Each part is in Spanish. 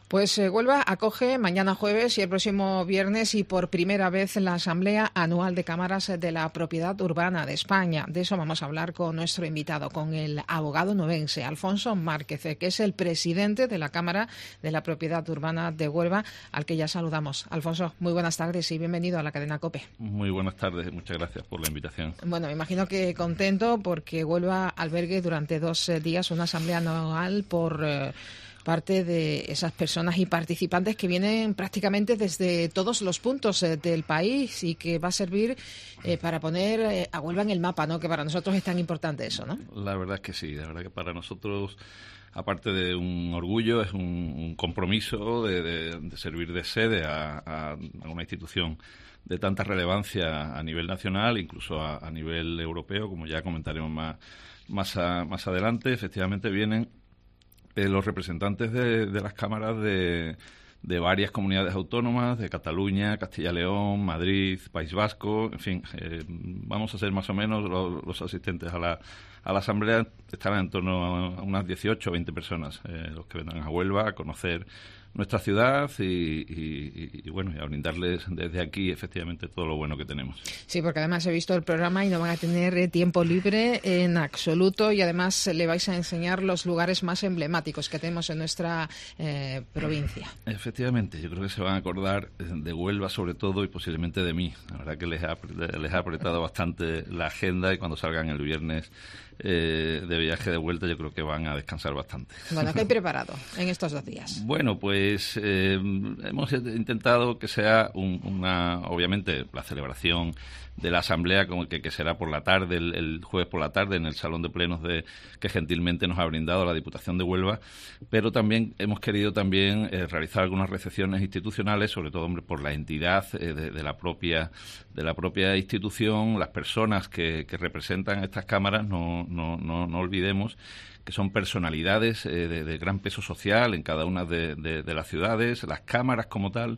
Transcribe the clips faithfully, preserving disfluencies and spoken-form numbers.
Pues eh, Huelva acoge mañana jueves y el próximo viernes y por primera vez la Asamblea Anual de Cámaras de la Propiedad Urbana de España. De eso vamos a hablar con nuestro invitado, con el abogado nubense Alfonso Márquez, que es el presidente de la Cámara de la Propiedad Urbana de Huelva, al que ya saludamos. Alfonso, muy buenas tardes y bienvenido a la cadena COPE. Muy buenas tardes, muchas gracias por la invitación. Bueno, me imagino que contento porque Huelva albergue durante dos eh, días una asamblea anual por eh, parte de esas personas y participantes que vienen prácticamente desde todos los puntos eh, del país y que va a servir eh, para poner eh, a Huelva en el mapa, ¿no? Que para nosotros es tan importante eso, ¿no? La verdad es que sí, la verdad que para nosotros, aparte de un orgullo, es un, un compromiso de, de, de servir de sede a, a, a una institución de tanta relevancia a nivel nacional, incluso a, a nivel europeo, como ya comentaremos más, más, a, más adelante. Efectivamente vienen eh, los representantes de, de las cámaras de, de varias comunidades autónomas, de Cataluña, Castilla y León, Madrid, País Vasco, en fin, eh, vamos a ser más o menos los, los asistentes a la, a la asamblea, estarán en torno a unas dieciocho o veinte personas, eh, los que vendrán a Huelva a conocer nuestra ciudad y, y, y bueno, y a brindarles desde aquí efectivamente todo lo bueno que tenemos. Sí, porque además he visto el programa y no van a tener tiempo libre en absoluto y además le vais a enseñar los lugares más emblemáticos que tenemos en nuestra eh, provincia. Efectivamente, yo creo que se van a acordar de Huelva sobre todo y posiblemente de mí. La verdad que les ha, les ha apretado bastante la agenda y cuando salgan el viernes eh, de viaje de vuelta yo creo que van a descansar bastante. Bueno, ¿qué hay preparado en estos dos días? Bueno, pues Pues eh, hemos intentado que sea un, una, obviamente, la celebración de la asamblea, como que, que será por la tarde, el, el jueves por la tarde, en el salón de plenos de que gentilmente nos ha brindado la Diputación de Huelva, pero también hemos querido también eh, realizar algunas recepciones institucionales, sobre todo, hombre, por la entidad eh, de, de la propia de la propia institución, las personas que, que representan estas cámaras, no, no, no, no olvidemos que son personalidades eh, de, de gran peso social en cada una de, de, de las ciudades, las cámaras como tal,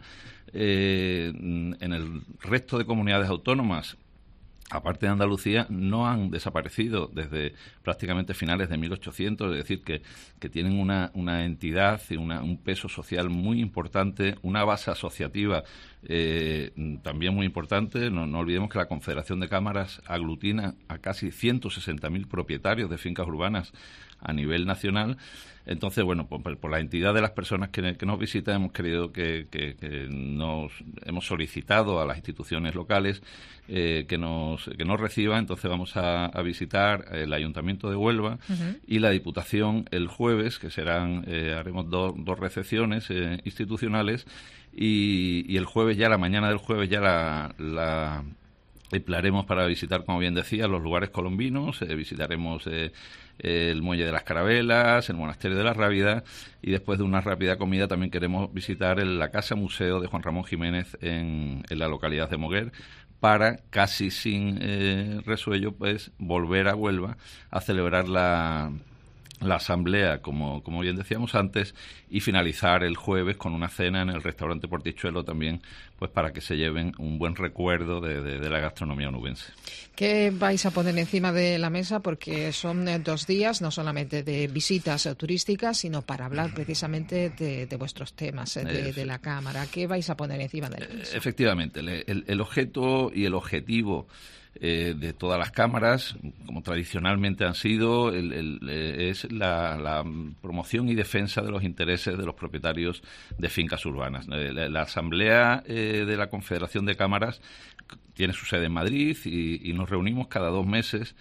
eh, en el resto de comunidades autónomas, aparte de Andalucía, no han desaparecido desde prácticamente finales de mil ochocientos, es decir, que, que tienen una, una entidad y una, un peso social muy importante, una base asociativa eh, también muy importante. No, no olvidemos que la Confederación de Cámaras aglutina a casi ciento sesenta mil propietarios de fincas urbanas a nivel nacional. Entonces, bueno, por, por la entidad de las personas que, que nos visitan, hemos querido que, que, que nos hemos solicitado a las instituciones locales eh, que nos que nos reciban. Entonces vamos a, a visitar el Ayuntamiento de Huelva uh-huh. y la Diputación el jueves, que serán eh, haremos do, dos recepciones eh, institucionales y, y el jueves ya, la mañana del jueves ya la, la emplearemos para visitar, como bien decía, los lugares colombinos, eh, visitaremos eh, el Muelle de las Carabelas, el Monasterio de la Rábida y después de una rápida comida también queremos visitar el, la Casa Museo de Juan Ramón Jiménez en, en la localidad de Moguer para, casi sin eh, resuello, pues volver a Huelva a celebrar la... la asamblea, como, como bien decíamos antes, y finalizar el jueves con una cena en el restaurante Portichuelo también, pues para que se lleven un buen recuerdo de, de, de la gastronomía onubense. ¿Qué vais a poner encima de la mesa? Porque son dos días, no solamente de visitas turísticas, sino para hablar precisamente de, de vuestros temas, de, de la Cámara. ¿Qué vais a poner encima de la mesa? Efectivamente, el, el objeto y el objetivo Eh, de todas las cámaras, como tradicionalmente han sido, el, el, es la, la promoción y defensa de los intereses de los propietarios de fincas urbanas. La, la Asamblea eh, de la Confederación de Cámaras tiene su sede en Madrid y, y nos reunimos cada dos meses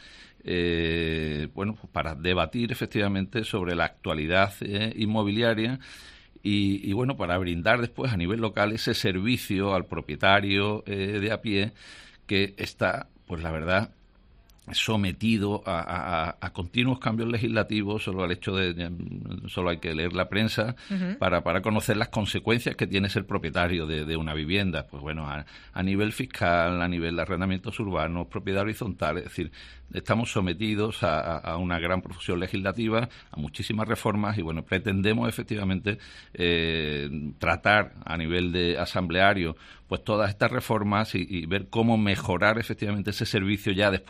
eh, bueno, para debatir efectivamente sobre la actualidad eh, inmobiliaria y, y bueno, para brindar después a nivel local ese servicio al propietario eh, de a pie que está, pues la verdad, sometido a, a, a continuos cambios legislativos. Solo al hecho de, de solo hay que leer la prensa uh-huh. para, para conocer las consecuencias que tiene ser propietario de, de una vivienda. Pues bueno, a, a nivel fiscal, a nivel de arrendamientos urbanos, propiedad horizontal, es decir, estamos sometidos a, a una gran profesión legislativa, a muchísimas reformas y bueno, pretendemos efectivamente eh, tratar a nivel de asambleario pues todas estas reformas y, y ver cómo mejorar efectivamente ese servicio ya después a nivel local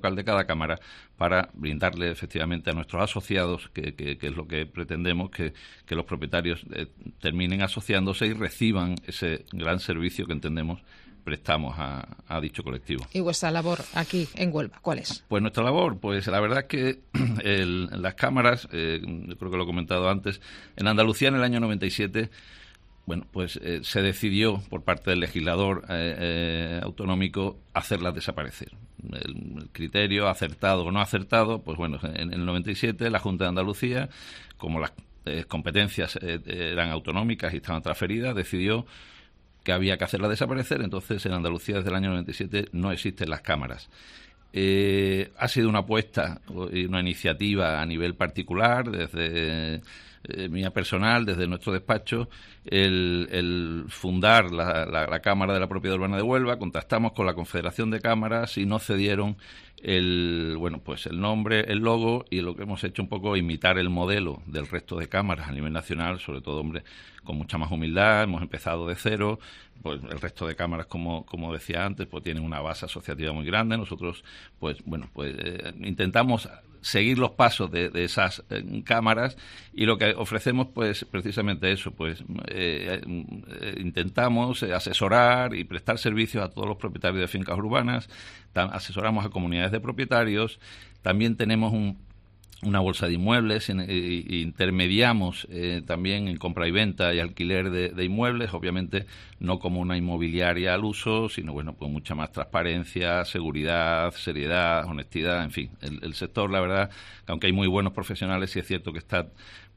local de cada cámara para brindarle efectivamente a nuestros asociados, que, que, que es lo que pretendemos, que, que los propietarios eh, terminen asociándose y reciban ese gran servicio que entendemos prestamos a, a dicho colectivo. ¿Y vuestra labor aquí en Huelva cuál es? Pues nuestra labor, pues la verdad es que el, las cámaras, eh, yo creo que lo he comentado antes, en Andalucía en el año noventa y siete, bueno, pues eh, se decidió por parte del legislador eh, eh, autonómico hacerlas desaparecer. El, el criterio acertado o no acertado, pues bueno, en, en el noventa y siete la Junta de Andalucía, como las eh, competencias eh, eran autonómicas y estaban transferidas, decidió que había que hacerla desaparecer. Entonces en Andalucía desde el año noventa y siete no existen las cámaras. Eh, ha sido una apuesta y una iniciativa a nivel particular, desde eh, mía personal, desde nuestro despacho, el, el fundar la, la, la Cámara de la Propiedad Urbana de Huelva. Contactamos con la Confederación de Cámaras y nos cedieron el bueno pues el nombre, el logo, y lo que hemos hecho un poco imitar el modelo del resto de cámaras a nivel nacional, sobre todo, hombre, con mucha más humildad. Hemos empezado de cero. Pues el resto de cámaras, como como decía antes, pues tienen una base asociativa muy grande. Nosotros, pues bueno, pues eh, intentamos seguir los pasos de, de esas eh, cámaras, y lo que ofrecemos, pues precisamente eso, pues eh, eh, intentamos asesorar y prestar servicios a todos los propietarios de fincas urbanas. Tam- asesoramos a comunidades de propietarios. También tenemos un una bolsa de inmuebles, en, e, intermediamos eh, también en compra y venta y alquiler de, de inmuebles, obviamente no como una inmobiliaria al uso, sino bueno, con mucha más transparencia, seguridad, seriedad, honestidad, en fin. El, el sector, la verdad, aunque hay muy buenos profesionales, sí es cierto que está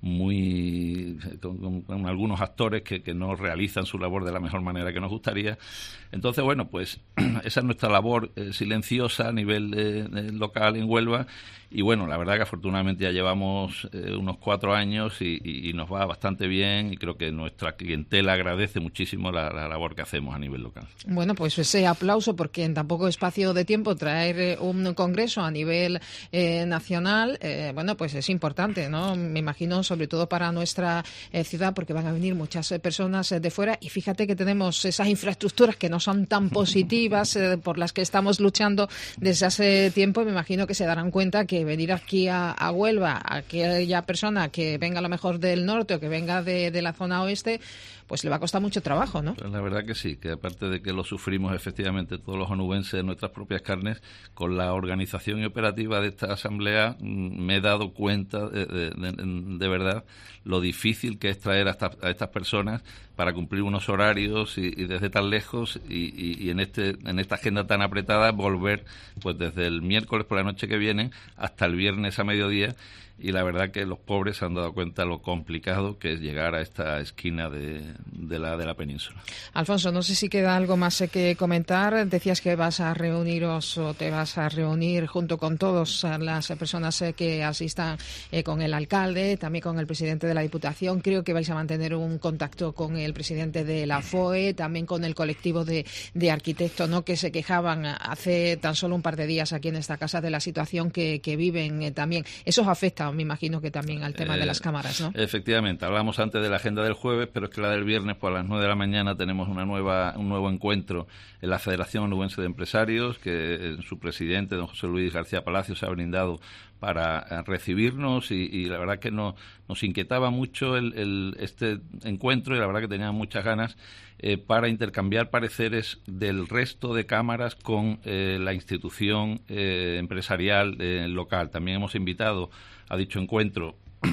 muy con, con, con algunos actores que, que no realizan su labor de la mejor manera que nos gustaría. Entonces, bueno, pues esa es nuestra labor eh, silenciosa a nivel de, de local en Huelva. Y bueno, la verdad que afortunadamente ya llevamos eh, unos cuatro años y, y, y nos va bastante bien, y creo que nuestra clientela agradece muchísimo la, la labor que hacemos a nivel local. Bueno, pues ese aplauso, porque en tan poco espacio de tiempo traer eh, un congreso a nivel eh, nacional, eh, bueno, pues es importante, ¿no? Me imagino, sobre todo para nuestra eh, ciudad, porque van a venir muchas eh, personas eh, de fuera, y fíjate que tenemos esas infraestructuras que no son tan positivas, eh, por las que estamos luchando desde hace tiempo, y me imagino que se darán cuenta que venir aquí a, a Huelva, a aquella persona que venga a lo mejor del norte o que venga de, de la zona oeste, pues le va a costar mucho trabajo, ¿no? Pues la verdad que sí, que aparte de que lo sufrimos efectivamente todos los onubenses en nuestras propias carnes, con la organización y operativa de esta asamblea me he dado cuenta de, de, de, de verdad lo difícil que es traer a, esta, a estas personas para cumplir unos horarios y, y desde tan lejos y, y, y en este en esta agenda tan apretada volver pues desde el miércoles por la noche que viene hasta el viernes a mediodía. Y la verdad que los pobres se han dado cuenta lo complicado que es llegar a esta esquina de, de, la, de la península. Alfonso, no sé si queda algo más que comentar. Decías que vas a reuniros o te vas a reunir junto con todas las personas que asistan, eh, con el alcalde, también con el presidente de la Diputación. Creo que vais a mantener un contacto con el presidente de la F O E, también con el colectivo de, de arquitectos, ¿no?, que se quejaban hace tan solo un par de días aquí en esta casa de la situación que, que viven eh, también. Eso os afecta, me imagino que también al tema eh, de las cámaras, ¿no? Efectivamente, hablamos antes de la agenda del jueves, pero es que la del viernes, pues a las nueve de la mañana tenemos una nueva un nuevo encuentro en la Federación Onubense de Empresarios, que su presidente, don José Luis García Palacios, se ha brindado para recibirnos, y, y la verdad que no, nos inquietaba mucho el, el, este encuentro, y la verdad que teníamos muchas ganas eh, para intercambiar pareceres del resto de cámaras con eh, la institución eh, empresarial eh, local. También hemos invitado a dicho encuentro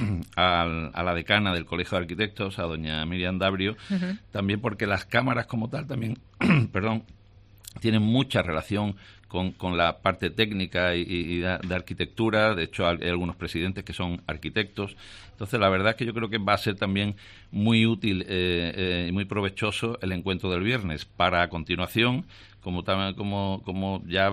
a, a la decana del Colegio de Arquitectos, a doña Miriam Dabrio, uh-huh. También porque las cámaras como tal también, perdón, tienen mucha relación con, con la parte técnica y, y de, de arquitectura. De hecho, hay algunos presidentes que son arquitectos. Entonces, la verdad es que yo creo que va a ser también muy útil y eh, eh, muy provechoso el encuentro del viernes, para a continuación, como, como, como ya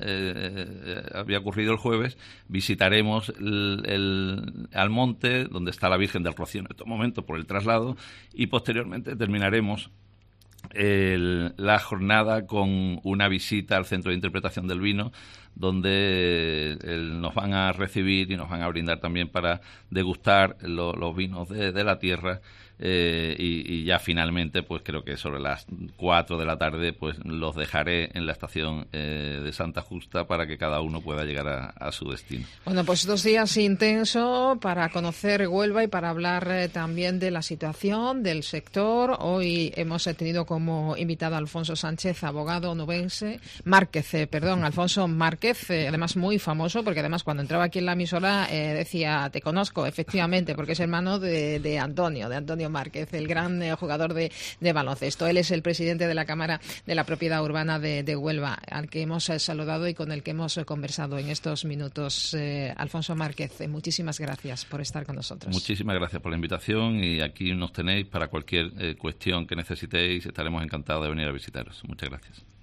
eh, había ocurrido el jueves, visitaremos el, el Almonte, donde está la Virgen del Rocío en estos momentos por el traslado, y posteriormente terminaremos El, la jornada con una visita al Centro de Interpretación del Vino, donde eh, nos van a recibir y nos van a brindar también para degustar lo, los vinos de, de la tierra. Eh, y, y ya finalmente, pues creo que sobre las cuatro de la tarde, pues los dejaré en la estación eh, de Santa Justa para que cada uno pueda llegar a, a su destino. Bueno, pues dos días intensos para conocer Huelva y para hablar eh, también de la situación del sector. Hoy hemos eh, tenido como invitado a Alfonso Sánchez, abogado onubense, Márquez, eh, perdón, Alfonso Márquez, eh, además muy famoso, porque además cuando entraba aquí en la emisora eh, decía, te conozco, efectivamente, porque es hermano de, de Antonio, de Antonio Márquez, el gran eh, jugador de, de baloncesto. Él es el presidente de la Cámara de la Propiedad Urbana de, de Huelva, al que hemos eh, saludado y con el que hemos eh, conversado en estos minutos. Eh, Alfonso Márquez, eh, muchísimas gracias por estar con nosotros. Muchísimas gracias por la invitación y aquí nos tenéis para cualquier eh, cuestión que necesitéis. Estaremos encantados de venir a visitaros. Muchas gracias.